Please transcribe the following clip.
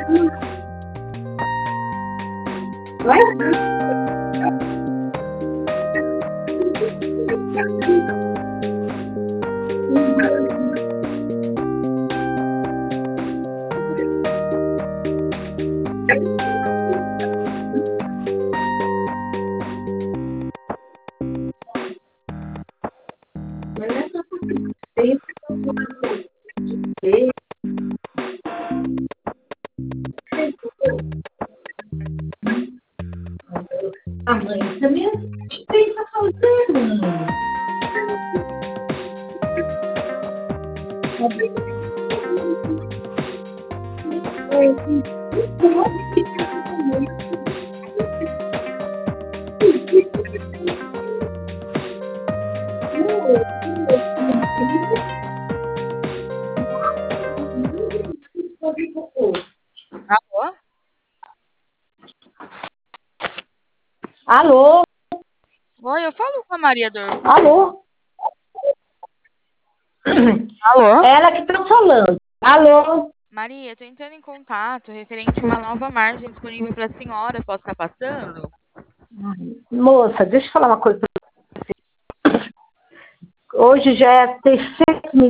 A mãe também pensa fazendo. Alô? Alô? Oi, eu falo com a Maria do Orkut. Alô? Alô? Ela que tá falando. Alô? Maria, tô entrando em contato referente a uma nova margem disponível para a senhora. Posso estar passando? Moça, deixa eu falar uma coisa pra você. Hoje já é a terceira